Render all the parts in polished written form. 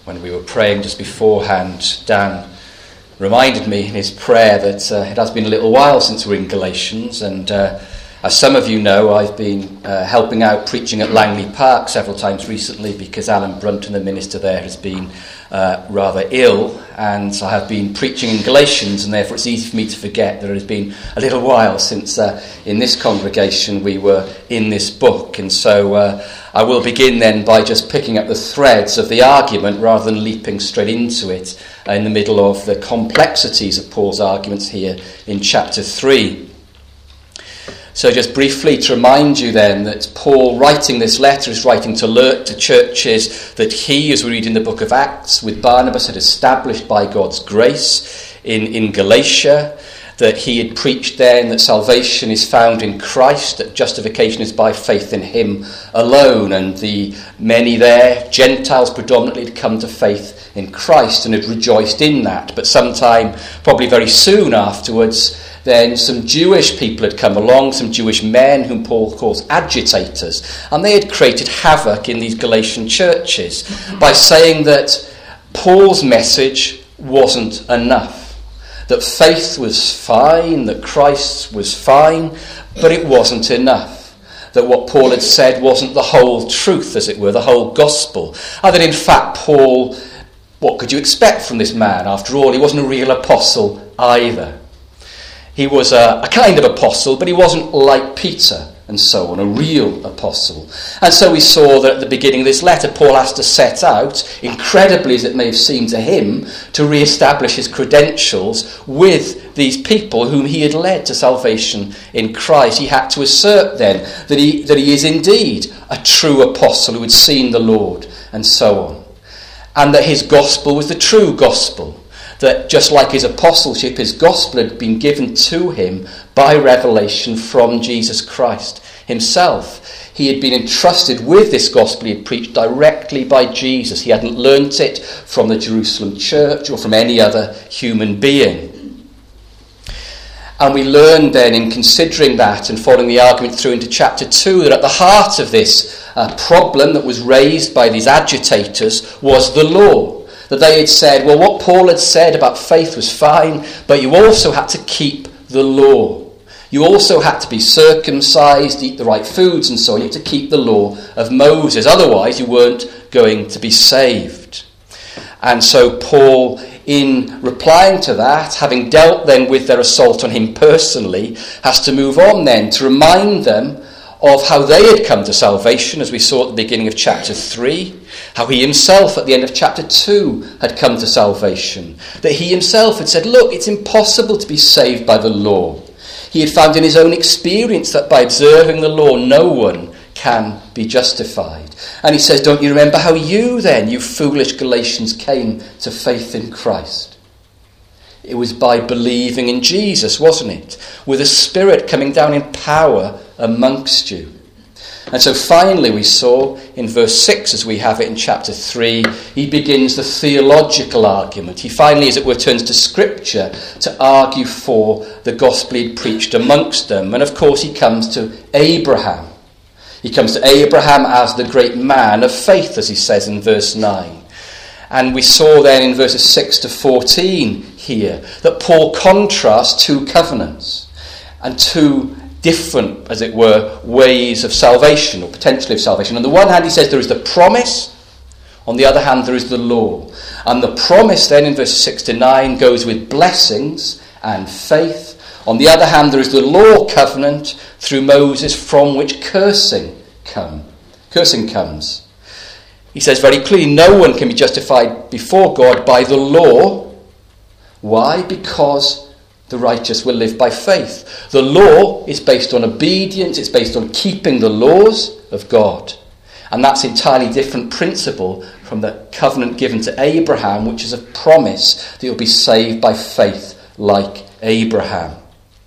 When we were praying just beforehand, Dan reminded me in his prayer that it has been a little while since we're in Galatians, and as some of you know, I've been helping out preaching at Langley Park several times recently because Alan Brunton, the minister there, has been rather ill, and so I have been preaching in Galatians, and therefore it's easy for me to forget that it has been a little while since in this congregation we were in this book. And so I will begin then by just picking up the threads of the argument rather than leaping straight into it in the middle of the complexities of Paul's arguments here in chapter 3. So just briefly to remind you then that Paul, writing this letter, is writing to churches that he, as we read in the book of Acts, with Barnabas had established by God's grace in Galatia, that he had preached then that salvation is found in Christ, that justification is by faith in him alone, and the many there, Gentiles predominantly, had come to faith in Christ and had rejoiced in that. But sometime, probably very soon afterwards, then some Jewish people had come along, some Jewish men whom Paul calls agitators, and they had created havoc in these Galatian churches by saying that Paul's message wasn't enough, that faith was fine, that Christ was fine, but it wasn't enough, that what Paul had said wasn't the whole truth, as it were, the whole gospel, and that in fact Paul, what could you expect from this man? After all, he wasn't a real apostle either. He was a kind of apostle, but he wasn't like Peter and so on, a real apostle. And so we saw that at the beginning of this letter, Paul has to set out, incredibly as it may have seemed to him, to re-establish his credentials with these people whom he had led to salvation in Christ. He had to assert then that he is indeed a true apostle who had seen the Lord and so on. And that his gospel was the true gospel. That just like his apostleship, his gospel had been given to him by revelation from Jesus Christ himself. He had been entrusted with this gospel he had preached directly by Jesus. He hadn't learnt it from the Jerusalem church or from any other human being. And we learned then in considering that and following the argument through into chapter 2 that at the heart of this problem that was raised by these agitators was the law. That they had said, well, what Paul had said about faith was fine, but you also had to keep the law. You also had to be circumcised, eat the right foods and so on. You had to keep the law of Moses. Otherwise, you weren't going to be saved. And so Paul, in replying to that, having dealt then with their assault on him personally, has to move on then to remind them of how they had come to salvation, as we saw at the beginning of chapter 3, how he himself at the end of chapter 2 had come to salvation, that he himself had said, look, it's impossible to be saved by the law. He had found in his own experience that by observing the law, no one can be justified. And he says, don't you remember how you then, you foolish Galatians, came to faith in Christ? It was by believing in Jesus, wasn't it? With the Spirit coming down in power amongst you. And so finally we saw in verse 6, as we have it in chapter 3, he begins the theological argument. He finally, as it were, turns to Scripture to argue for the gospel he'd preached amongst them. And of course he comes to Abraham. He comes to Abraham as the great man of faith, as he says in verse 9. And we saw then in verses 6 to 14 here that Paul contrasts two covenants and two different, as it were, ways of salvation or potentially of salvation. On the one hand, he says there is the promise. On the other hand, there is the law. And the promise then in verses 6 to 9 goes with blessings and faith. On the other hand, there is the law covenant through Moses from which cursing comes. He says very clearly, no one can be justified before God by the law. Why? Because the righteous will live by faith. The law is based on obedience. It's based on keeping the laws of God. And that's an entirely different principle from the covenant given to Abraham, which is a promise that you'll be saved by faith like Abraham.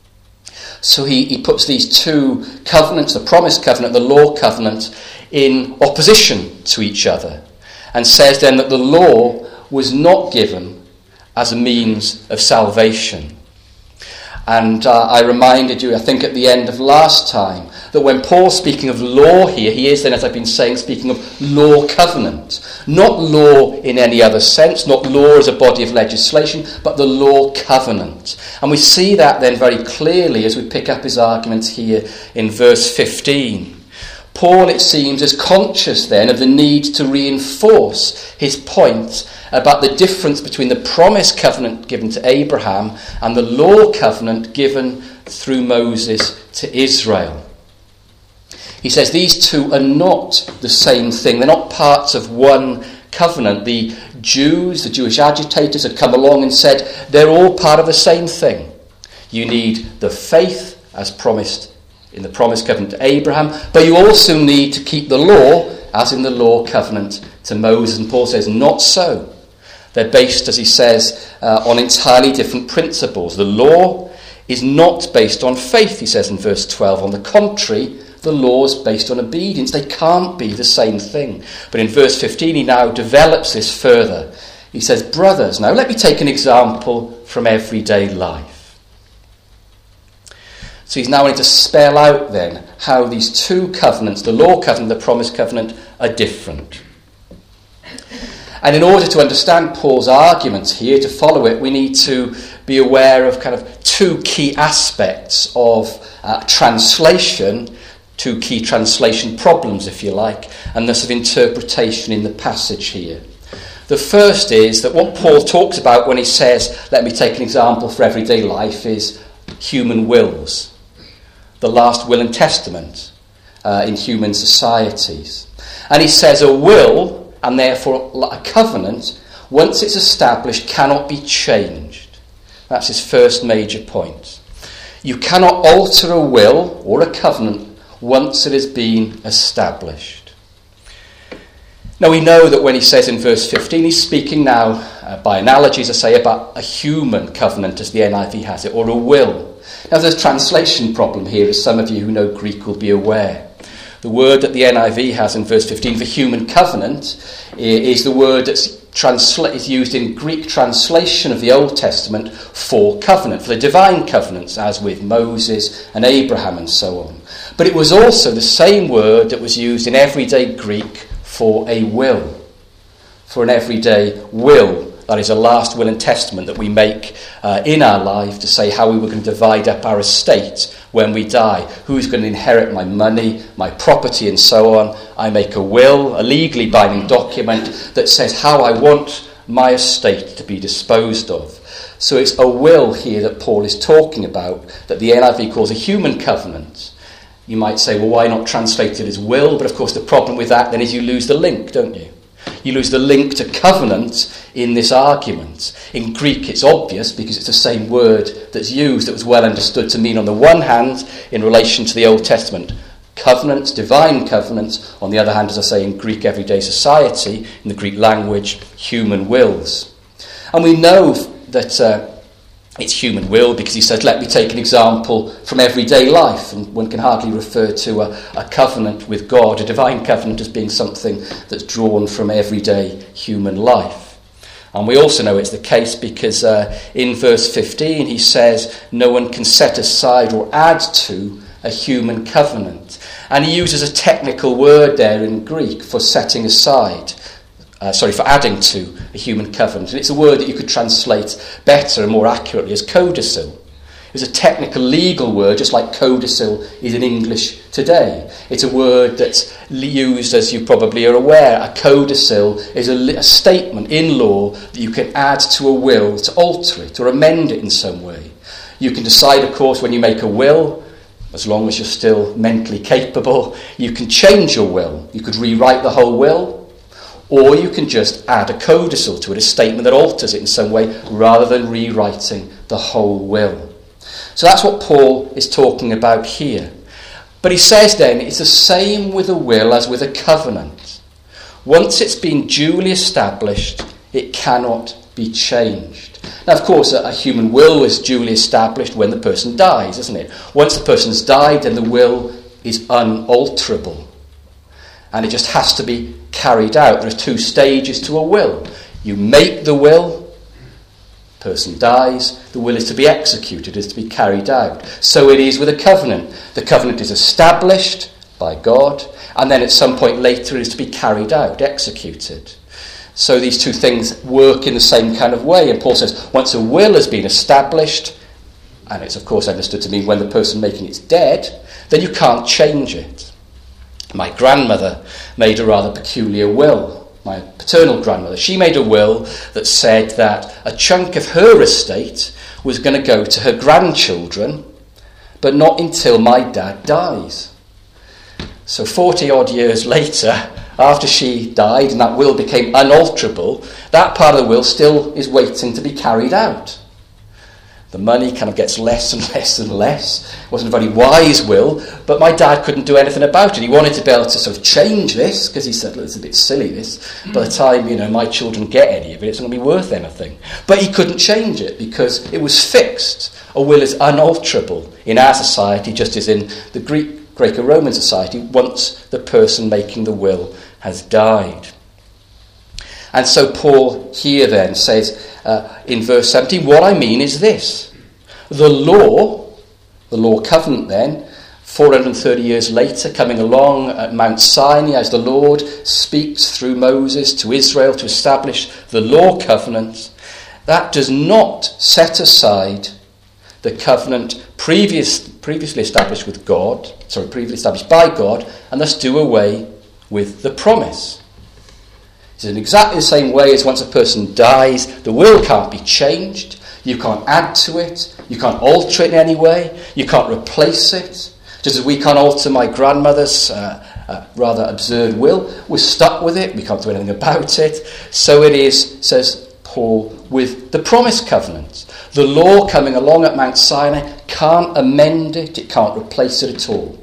So he puts these two covenants, the promise covenant, the law covenant, in opposition to each other, and says then that the law was not given as a means of salvation. And I reminded you, I think at the end of last time, that when Paul's speaking of law here, he is then, as I've been saying, speaking of law covenant. Not law in any other sense, not law as a body of legislation, but the law covenant. And we see that then very clearly as we pick up his argument here in verse 15. Paul, it seems, is conscious then of the need to reinforce his point about the difference between the promise covenant given to Abraham and the law covenant given through Moses to Israel. He says these two are not the same thing. They're not parts of one covenant. The Jews, the Jewish agitators, had come along and said they're all part of the same thing. You need the faith as promised in the promise covenant to Abraham, but you also need to keep the law as in the law covenant to Moses. And Paul says not so. They're based, as he says, on entirely different principles. The law is not based on faith, he says in verse 12. On the contrary, the law is based on obedience. They can't be the same thing. But in verse 15, he now develops this further. He says, brothers, now let me take an example from everyday life. So he's now wanting to spell out then how these two covenants, the law covenant and the promise covenant, are different. And in order to understand Paul's arguments here, to follow it, we need to be aware of kind of two key aspects of translation, two key translation problems, if you like, and thus of interpretation in the passage here. The first is that what Paul talks about when he says, let me take an example for everyday life, is human wills. The last will and testament in human societies. And he says a will, and therefore a covenant, once it's established, cannot be changed. That's his first major point. You cannot alter a will or a covenant once it has been established. Now we know that when he says in verse 15, he's speaking now, by analogy, as I say, about a human covenant, as the NIV has it, or a will. Now there's a translation problem here, as some of you who know Greek will be aware. The word that the NIV has in verse 15 for human covenant is the word that's is used in Greek translation of the Old Testament for covenant, for the divine covenants, as with Moses and Abraham and so on. But it was also the same word that was used in everyday Greek for a will, for an everyday will. That is a last will and testament that we make in our life to say how we were going to divide up our estate when we die. Who's going to inherit my money, my property, and so on. I make a will, a legally binding document that says how I want my estate to be disposed of. So it's a will here that Paul is talking about, that the NIV calls a human covenant. You might say, well, why not translate it as will? But of course the problem with that then is you lose the link, don't you? You lose the link to covenant in this argument. In Greek it's obvious because it's the same word that's used that was well understood to mean on the one hand in relation to the Old Testament covenants, divine covenants, on the other hand, as I say, in Greek everyday society, in the Greek language, human wills. And we know that it's human will because he says, let me take an example from everyday life. And one can hardly refer to a covenant with God, a divine covenant, as being something that's drawn from everyday human life. And we also know it's the case because in verse 15 he says, no one can set aside or add to a human covenant. And he uses a technical word there in Greek for setting aside. For adding to a human covenant. And it's a word that you could translate better and more accurately as codicil. It's a technical legal word, just like codicil is in English today. It's a word that's used, as you probably are aware. A codicil is a statement in law that you can add to a will to alter it or amend it in some way. You can decide, of course, when you make a will, as long as you're still mentally capable, you can change your will. You could rewrite the whole will. Or you can just add a codicil to it, a statement that alters it in some way, rather than rewriting the whole will. So that's what Paul is talking about here. But he says then, it's the same with a will as with a covenant. Once it's been duly established, it cannot be changed. Now, of course, a human will is duly established when the person dies, isn't it? Once the person's died, then the will is unalterable. And it just has to be carried out. There are two stages to a will. You make the will, Person dies, the will is to be executed, is to be carried out. So it is with a covenant. The covenant is established by God, and then at some point later it is to be carried out, executed. So these two things work in the same kind of way. And Paul says, once a will has been established, and it's of course understood to mean when the person making it's dead, then you can't change it. My grandmother made a rather peculiar will. My paternal grandmother, she made a will that said that a chunk of her estate was going to go to her grandchildren, but not until my dad dies. So 40 odd years later, after she died and that will became unalterable, that part of the will still is waiting to be carried out. The money kind of gets less and less and less. It wasn't a very wise will, but my dad couldn't do anything about it. He wanted to be able to sort of change this, because he said, look, it's a bit silly this. By the time, my children get any of it, it's not going to be worth anything. But he couldn't change it because it was fixed. A will is unalterable in our society, just as in the Greco-Roman society, once the person making the will has died. And so Paul here then says in verse 17, what I mean is this. The law covenant then, 430 years later, coming along at Mount Sinai as the Lord speaks through Moses to Israel to establish the law covenant, that does not set aside the covenant previously established by God, and thus do away with the promise. It's in exactly the same way as once a person dies, the will can't be changed. You can't add to it. You can't alter it in any way. You can't replace it. Just as we can't alter my grandmother's rather absurd will, we're stuck with it. We can't do anything about it. So it is, says Paul, with the promise covenant. The law coming along at Mount Sinai can't amend it. It can't replace it at all.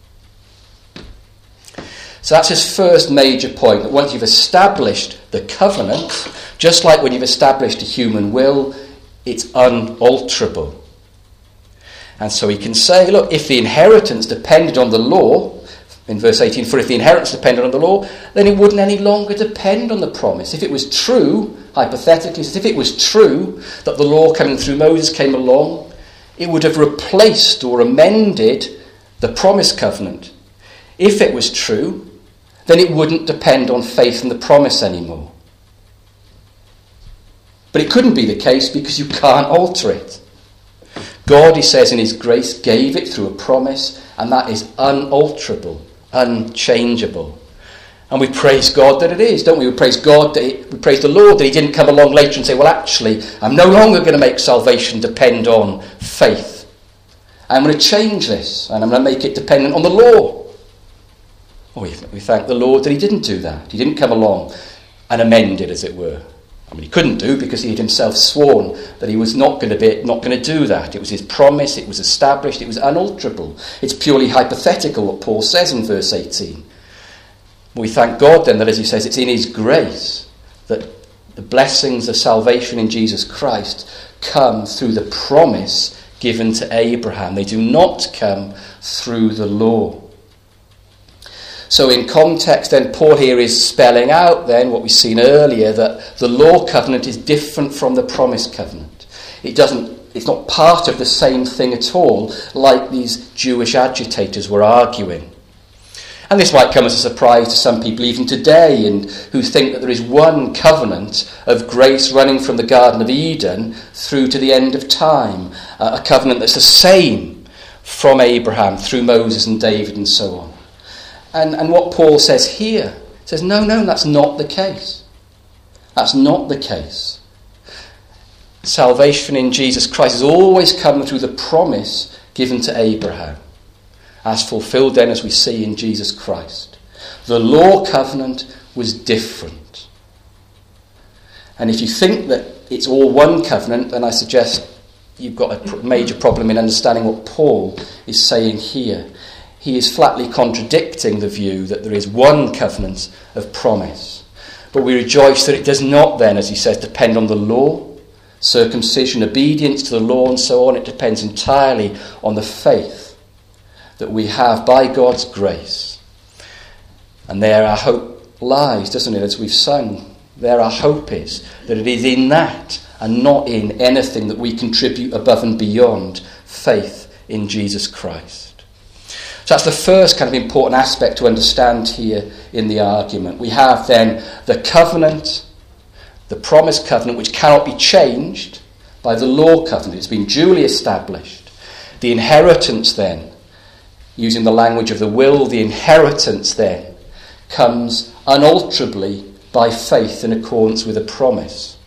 So that's his first major point, that once you've established the covenant, just like when you've established a human will, it's unalterable. And so he can say, look, if the inheritance depended on the law, in verse 18, for if the inheritance depended on the law, then it wouldn't any longer depend on the promise. If it was true, hypothetically, if it was true that the law coming through Moses came along, it would have replaced or amended the promise covenant. If it was true, then it wouldn't depend on faith in the promise anymore. But it couldn't be the case because you can't alter it. God, he says in his grace, gave it through a promise, and that is unalterable, unchangeable. And we praise God that it is, don't we? We praise God we praise the Lord that he didn't come along later and say, well, actually, I'm no longer going to make salvation depend on faith. I'm going to change this, and I'm going to make it dependent on the law. We thank the Lord that he didn't do that. He didn't come along and amend it, as it were. I mean, he couldn't do, because he had himself sworn that he was not going to do that. It was his promise, it was established, it was unalterable. It's purely hypothetical what Paul says in verse 18. We thank God then that, as he says, it's in his grace that the blessings of salvation in Jesus Christ come through the promise given to Abraham. They do not come through the law. So in context then, Paul here is spelling out then what we've seen earlier, that the law covenant is different from the promise covenant. It's not part of the same thing at all, like these Jewish agitators were arguing. And this might come as a surprise to some people even today, and who think that there is one covenant of grace running from the Garden of Eden through to the end of time, a covenant that's the same from Abraham through Moses and David and so on. And what Paul says here, says, no, that's not the case. That's not the case. Salvation in Jesus Christ has always come through the promise given to Abraham, as fulfilled then, as we see in Jesus Christ. The law covenant was different. And if you think that it's all one covenant, then I suggest you've got a major problem in understanding what Paul is saying here. He is flatly contradicting the view that there is one covenant of promise. But we rejoice that it does not then, as he says, depend on the law, circumcision, obedience to the law and so on. It depends entirely on the faith that we have by God's grace. And there our hope lies, doesn't it, as we've sung. There our hope is, that it is in that and not in anything that we contribute above and beyond faith in Jesus Christ. So that's the first kind of important aspect to understand here in the argument. We have then the covenant, the promised covenant, which cannot be changed by the law covenant. It's been duly established. The inheritance then, using the language of the will, the inheritance then comes unalterably by faith in accordance with a promise.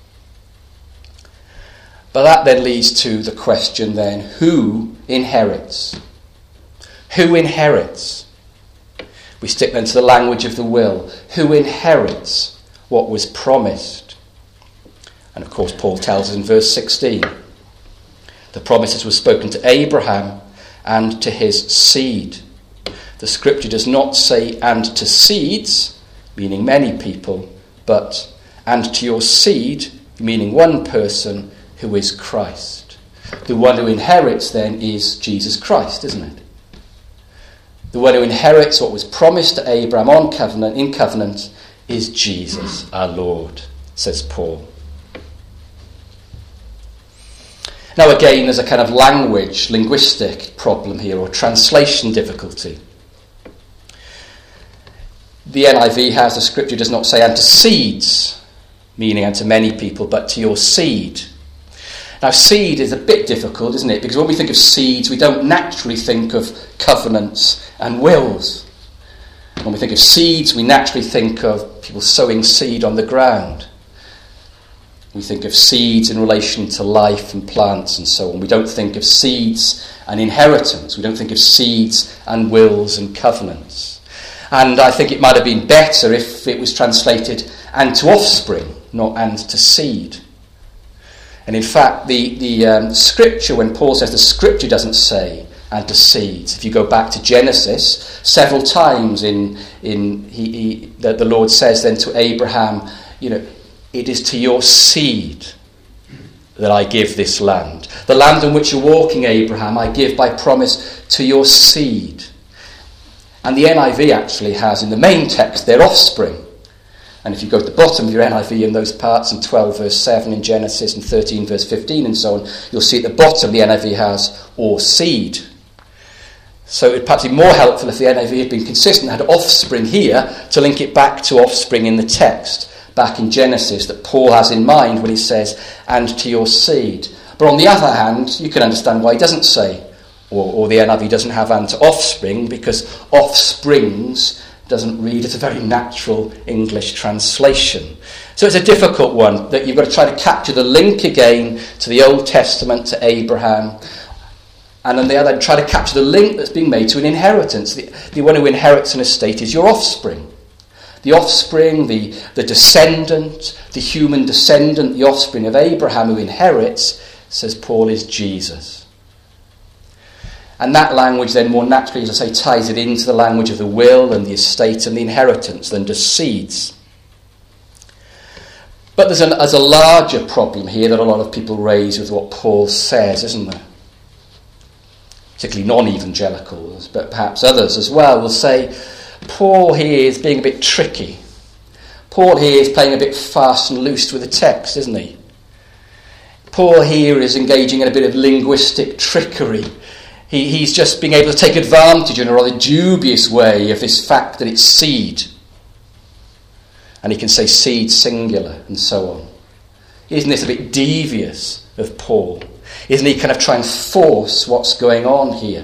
But that then leads to the question then, who inherits? Who inherits? We stick then to the language of the will. Who inherits what was promised? And of course Paul tells us in verse 16, the promises were spoken to Abraham and to his seed. The scripture does not say and to seeds, meaning many people, but and to your seed, meaning one person, who is Christ. The one who inherits then is Jesus Christ, isn't it? The one who inherits what was promised to Abraham in covenant is Jesus, our Lord, says Paul. Now again, there's a kind of linguistic problem here, or translation difficulty. The NIV has, the scripture does not say, and to seeds, meaning and to many people, but to your seed. Now, seed is a bit difficult, isn't it? Because when we think of seeds, we don't naturally think of covenants and wills. When we think of seeds, we naturally think of people sowing seed on the ground. We think of seeds in relation to life and plants and so on. We don't think of seeds and inheritance. We don't think of seeds and wills and covenants. And I think it might have been better if it was translated and to offspring, not and to seed. And in fact, the scripture, when Paul says the scripture doesn't say and to seeds, if you go back to Genesis, several times that the Lord says then to Abraham, it is to your seed that I give this land. The land in which you're walking, Abraham, I give by promise to your seed. And the NIV actually has in the main text their offspring. And if you go to the bottom of your NIV in those parts, in 12 verse 7 in Genesis and 13 verse 15 and so on, you'll see at the bottom the NIV has or seed. So it would perhaps be more helpful if the NIV had been consistent, had offspring here to link it back to offspring in the text, back in Genesis, that Paul has in mind when he says, and to your seed. But on the other hand, you can understand why he doesn't say, or the NIV doesn't have and to offspring, because offsprings doesn't read as a very natural English translation. So it's a difficult one, that you've got to try to capture the link again to the Old Testament, to Abraham, and on the other hand, try to capture the link that's being made to an inheritance. The one who inherits an estate is your offspring. The offspring, the descendant, the human descendant, the offspring of Abraham who inherits, says Paul, is Jesus. And that language then more naturally, as I say, ties it into the language of the will and the estate and the inheritance than just seeds. But there's a larger problem here that a lot of people raise with what Paul says, isn't there? Particularly non-evangelicals, but perhaps others as well, will say, Paul here is being a bit tricky. Paul here is playing a bit fast and loose with the text, isn't he? Paul here is engaging in a bit of linguistic trickery. He's just being able to take advantage in a rather dubious way of this fact that it's seed. And he can say seed singular and so on. Isn't this a bit devious of Paul? Isn't he kind of trying to force what's going on here?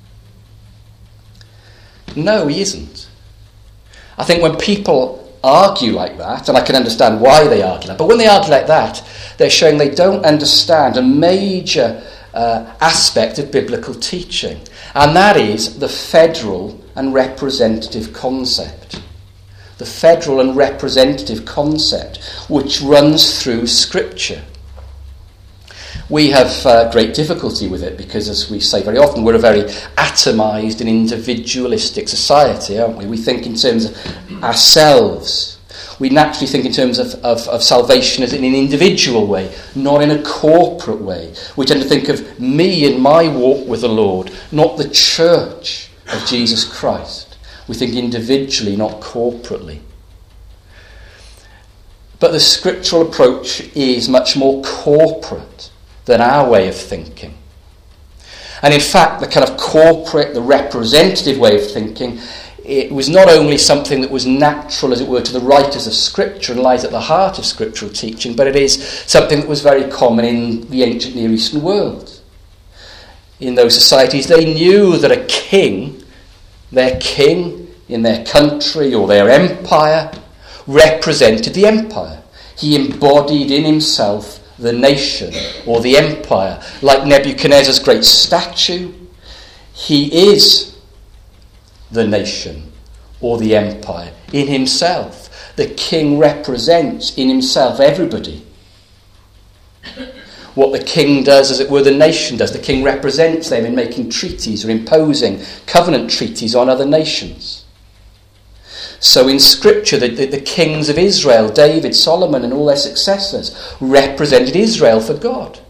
No, he isn't. I think when people argue like that, and I can understand why they argue like that, but when they argue like that, they're showing they don't understand a major aspect of biblical teaching, and that is the federal and representative concept. The federal and representative concept which runs through Scripture. We have great difficulty with it because, as we say very often, we're a very atomised and individualistic society, aren't we? We think in terms of ourselves. We naturally think in terms of salvation as in an individual way, not in a corporate way. We tend to think of me and my walk with the Lord, not the church of Jesus Christ. We think individually, not corporately. But the scriptural approach is much more corporate than our way of thinking. And in fact, the kind of corporate, the representative way of thinking, it was not only something that was natural, as it were, to the writers of Scripture and lies at the heart of scriptural teaching, but it is something that was very common in the ancient Near Eastern world. In those societies, they knew that a king, their king in their country or their empire, represented the empire. He embodied in himself the nation or the empire. Like Nebuchadnezzar's great statue, he is the nation or the empire in himself. The king represents in himself everybody. What the king does, as it were, the nation does. The king represents them in making treaties or imposing covenant treaties on other nations. So in Scripture, the kings of Israel, David, Solomon and all their successors, represented Israel for God.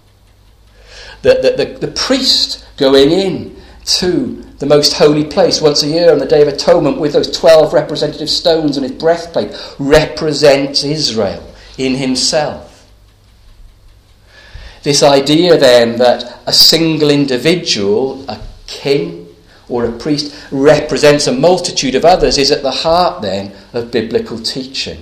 The priest going in to the most holy place once a year on the Day of Atonement with those 12 representative stones on his breastplate represents Israel in himself. This idea then that a single individual, a king or a priest, represents a multitude of others is at the heart then of biblical teaching.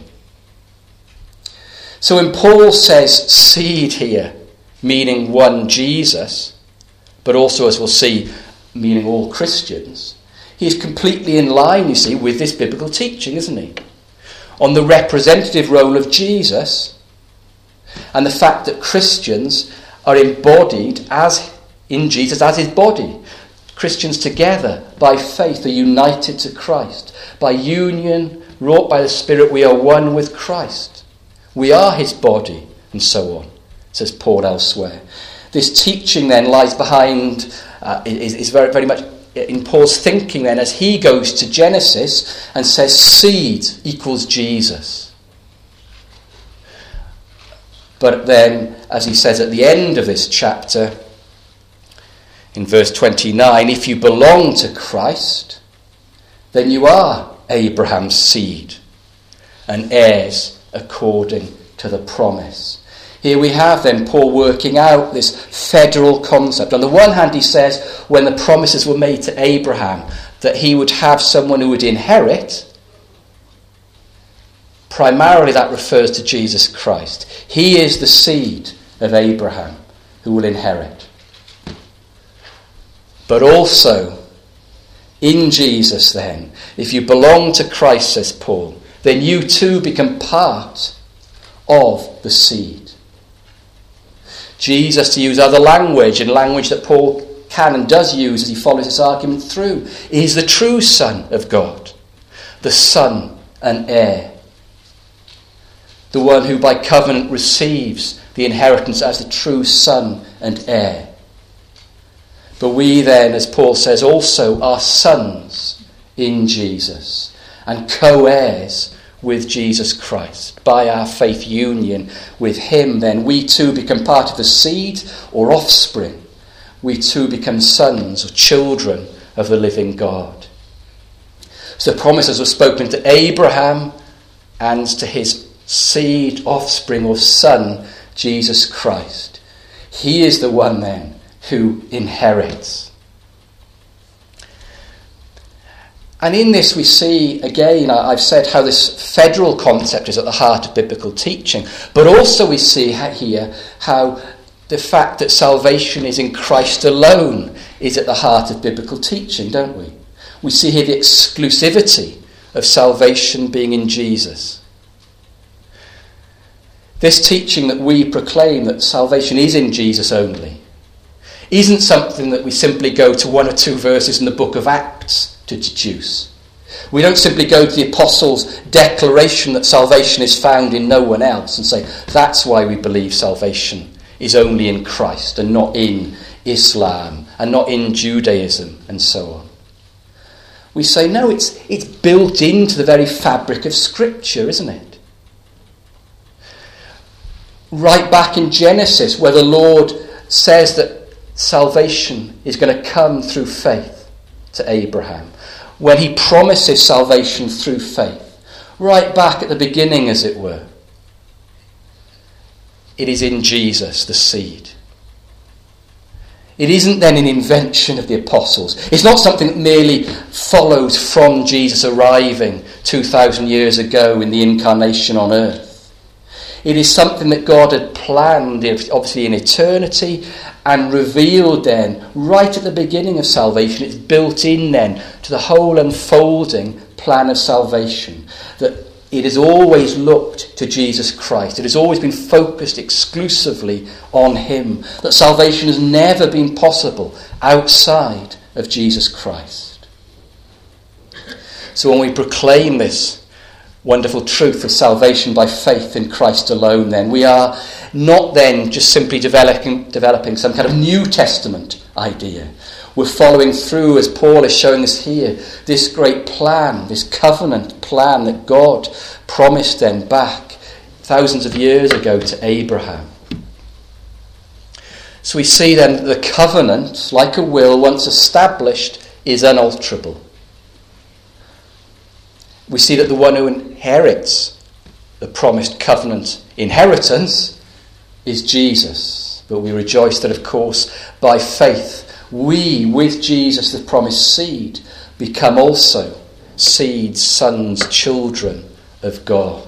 So when Paul says seed here, meaning one Jesus, but also, as we'll see, meaning all Christians, he's completely in line, you see, with this biblical teaching, isn't he? On the representative role of Jesus and the fact that Christians are embodied as in Jesus as his body. Christians together by faith are united to Christ. By union wrought by the Spirit we are one with Christ. We are his body, and so on, says Paul elsewhere. This teaching then lies behind, is very, very much in Paul's thinking then as he goes to Genesis and says seed equals Jesus. But then, as he says at the end of this chapter, in verse 29, if you belong to Christ, then you are Abraham's seed and heirs according to the promise. Here we have then Paul working out this federal concept. On the one hand, he says when the promises were made to Abraham that he would have someone who would inherit, primarily that refers to Jesus Christ. He is the seed of Abraham who will inherit. But also, in Jesus then, if you belong to Christ, says Paul, then you too become part of the seed. Jesus, to use other language, and language that Paul can and does use as he follows this argument through, is the true Son of God, the Son and heir, the one who by covenant receives the inheritance as the true son and heir. But we then, as Paul says, also are sons in Jesus and co-heirs with Jesus Christ. By our faith union with him, then, we too become part of the seed or offspring. We too become sons or children of the living God. So the promises were spoken to Abraham and to his seed, offspring or son, Jesus Christ. He is the one then who inherits. And in this we see, again, I've said how this federal concept is at the heart of biblical teaching, but also we see here how the fact that salvation is in Christ alone is at the heart of biblical teaching, don't we? We see here the exclusivity of salvation being in Jesus. This teaching that we proclaim, that salvation is in Jesus only, isn't something that we simply go to one or two verses in the book of Acts to deduce. We don't simply go to the apostles' declaration that salvation is found in no one else and say, that's why we believe salvation is only in Christ and not in Islam and not in Judaism and so on. We say, no, it's built into the very fabric of Scripture, isn't it? Right back in Genesis, where the Lord says that salvation is going to come through faith to Abraham, when he promises salvation through faith, right back at the beginning, as it were, it is in Jesus, the seed. It isn't then an invention of the apostles. It's not something that merely follows from Jesus arriving 2,000 years ago in the incarnation on earth. It is something that God had planned, obviously in eternity, and revealed then, right at the beginning of salvation. It's built in then to the whole unfolding plan of salvation. That it has always looked to Jesus Christ. It has always been focused exclusively on him. That salvation has never been possible outside of Jesus Christ. So when we proclaim this wonderful truth of salvation by faith in Christ alone, then we are not then just simply developing some kind of New Testament idea. We're following through, as Paul is showing us here, this great plan, this covenant plan that God promised then back thousands of years ago to Abraham. So we see then that the covenant, like a will, once established, is unalterable. We see that the one who inherits the promised covenant inheritance is Jesus. But we rejoice that, of course, by faith, we, with Jesus, the promised seed, become also seeds, sons, children of God.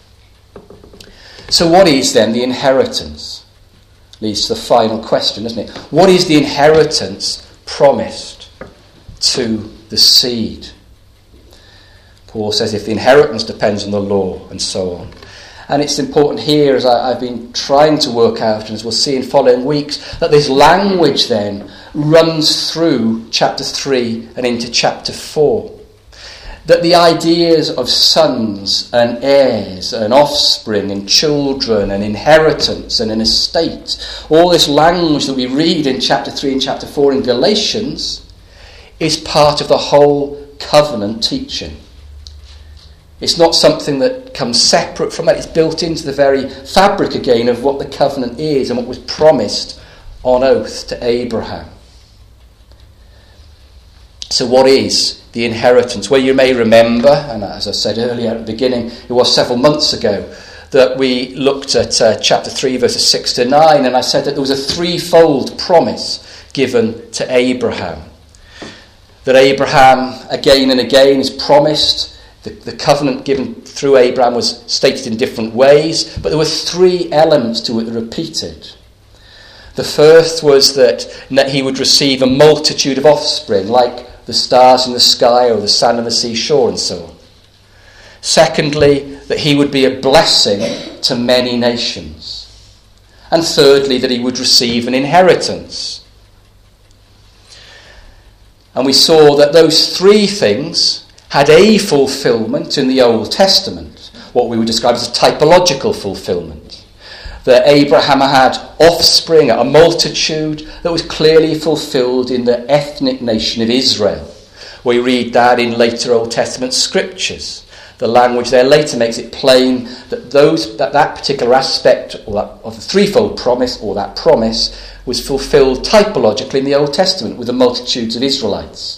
So what is then the inheritance? Leads to the final question, doesn't it? What is the inheritance promised to the seed? Paul says if the inheritance depends on the law, and so on. And it's important here, as I've been trying to work out, and as we'll see in following weeks, that this language then runs through chapter 3 and into chapter 4. That the ideas of sons and heirs and offspring and children and inheritance and an estate, all this language that we read in chapter 3 and chapter 4 in Galatians, is part of the whole covenant teaching. It's not something that comes separate from that. It's built into the very fabric again of what the covenant is and what was promised on oath to Abraham. So what is the inheritance? Well, you may remember, and as I said earlier at the beginning, it was several months ago, that we looked at chapter 3, verses 6 to 9, and I said that there was a threefold promise given to Abraham. That Abraham, again and again, is promised. The covenant given through Abraham was stated in different ways, but there were three elements to it that repeated. The first was that he would receive a multitude of offspring, like the stars in the sky or the sand on the seashore and so on. Secondly, that he would be a blessing to many nations. And thirdly, that he would receive an inheritance. And we saw that those three things had a fulfillment in the Old Testament, what we would describe as a typological fulfillment. That Abraham had offspring, a multitude that was clearly fulfilled in the ethnic nation of Israel. We read that in later Old Testament scriptures. The language there later makes it plain that that particular aspect of the threefold promise, or that promise, was fulfilled typologically in the Old Testament with the multitudes of Israelites.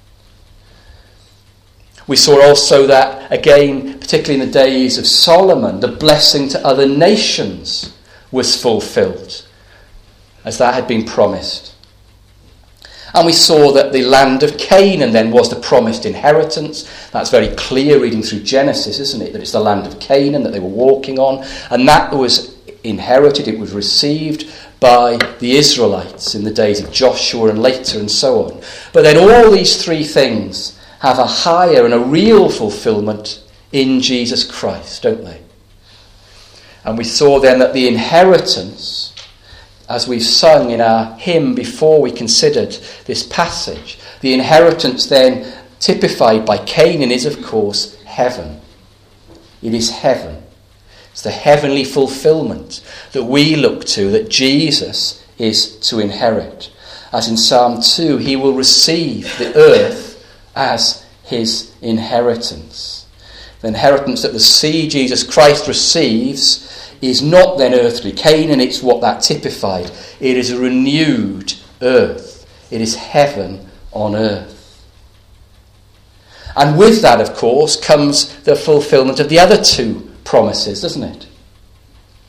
We saw also that, again, particularly in the days of Solomon, the blessing to other nations was fulfilled, as that had been promised. And we saw that the land of Canaan then was the promised inheritance. That's very clear reading through Genesis, isn't it? That it's the land of Canaan that they were walking on. And that was inherited, it was received by the Israelites in the days of Joshua and later and so on. But then all these three things have a higher and a real fulfillment in Jesus Christ, don't they? And we saw then that the inheritance, as we've sung in our hymn before we considered this passage, the inheritance then typified by Canaan is, of course, heaven. It is heaven. It's the heavenly fulfillment that we look to, that Jesus is to inherit. As in Psalm 2, he will receive the earth as his inheritance. The inheritance that the seed Jesus Christ receives is not then earthly Canaan, it's what that typified. It is a renewed earth. It is heaven on earth. And with that, of course, comes the fulfillment of the other two promises, doesn't it?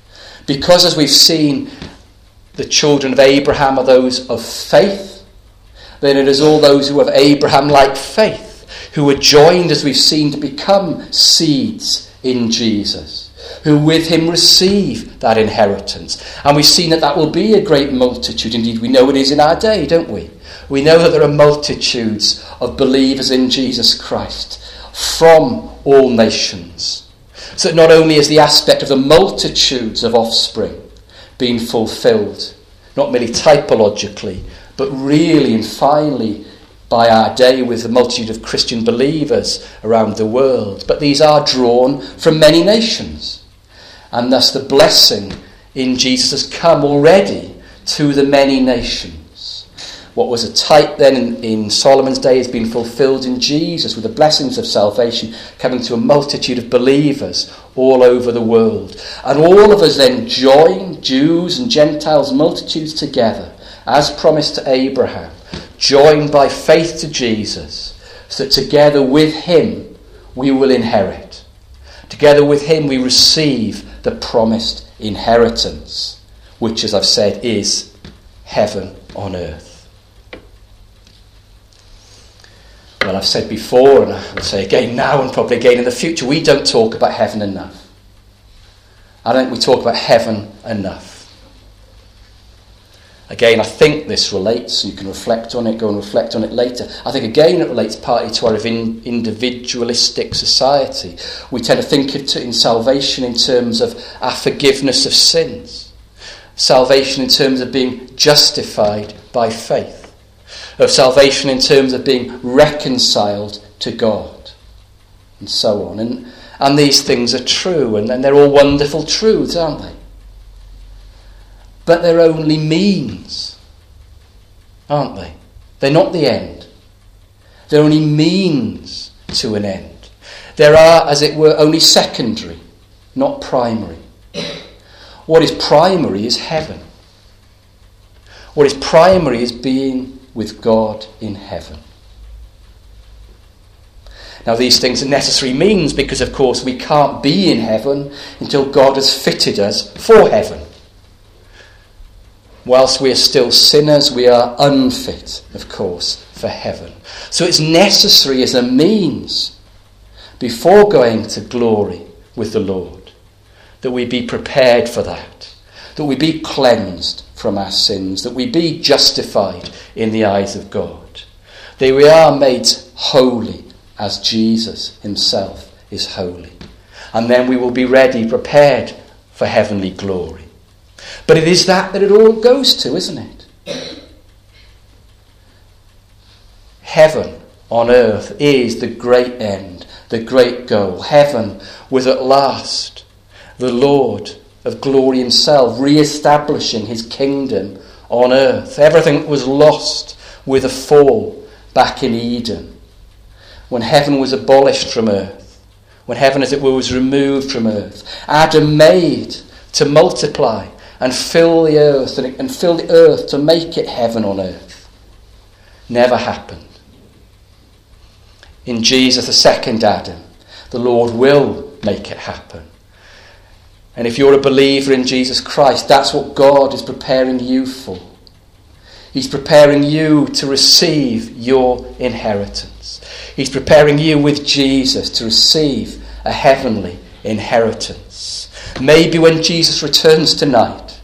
Because, as we've seen, the children of Abraham are those of faith, then it is all those who have Abraham-like faith, who are joined, as we've seen, to become seeds in Jesus, who with him receive that inheritance. And we've seen that that will be a great multitude. Indeed, we know it is in our day, don't we? We know that there are multitudes of believers in Jesus Christ from all nations. So that not only is the aspect of the multitudes of offspring being fulfilled, not merely typologically, but really and finally by our day with the multitude of Christian believers around the world, but these are drawn from many nations. And thus the blessing in Jesus has come already to the many nations. What was a type then in Solomon's day has been fulfilled in Jesus, with the blessings of salvation coming to a multitude of believers all over the world. And all of us then join, Jews and Gentiles, multitudes together, as promised to Abraham, joined by faith to Jesus, so that together with him we will inherit. Together with him we receive the promised inheritance, which, as I've said, is heaven on earth. Well, I've said before, and I'll say again now and probably again in the future, we don't talk about heaven enough. I don't think we talk about heaven enough. Again, I think this relates, you can reflect on it, go and reflect on it later. I think again it relates partly to our individualistic society. We tend to think in salvation in terms of our forgiveness of sins. Salvation in terms of being justified by faith. Of salvation in terms of being reconciled to God. And so on. And these things are true, and they're all wonderful truths, aren't they? But they're only means, aren't they? They're not the end. They're only means to an end. There are, as it were, only secondary, not primary. What is primary is heaven. What is primary is being with God in heaven. Now, these things are necessary means because, of course, we can't be in heaven until God has fitted us for heaven. Whilst we are still sinners, we are unfit, of course, for heaven. So it's necessary as a means, before going to glory with the Lord, that we be prepared for that we be cleansed from our sins, that we be justified in the eyes of God, that we are made holy as Jesus himself is holy. And then we will be ready, prepared for heavenly glory. But it is that it all goes to, isn't it? Heaven on earth is the great end, the great goal. Heaven with at last the Lord of glory himself re-establishing his kingdom on earth. Everything that was lost with a fall back in Eden, when heaven was abolished from earth, when heaven, as it were, was removed from earth. Adam made to multiply and fill the earth, and fill the earth to make it heaven on earth. Never happened. In Jesus, the second Adam, the Lord will make it happen. And if you're a believer in Jesus Christ, that's what God is preparing you for. He's preparing you to receive your inheritance. He's preparing you with Jesus to receive a heavenly inheritance. Maybe when Jesus returns tonight,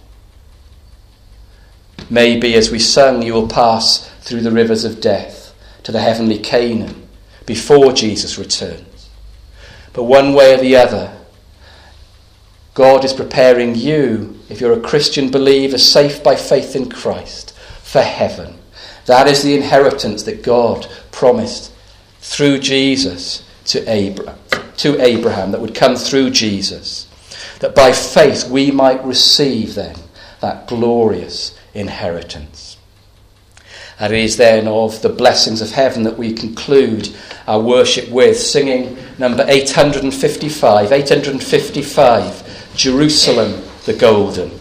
maybe as we sung, you will pass through the rivers of death to the heavenly Canaan before Jesus returns. But one way or the other, God is preparing you, if you're a Christian believer, safe by faith in Christ, for heaven. That is the inheritance that God promised through Jesus to Abraham, that would come through Jesus, that by faith we might receive then that glorious inheritance. And it is then of the blessings of heaven that we conclude our worship with, singing number 855, Jerusalem the Golden.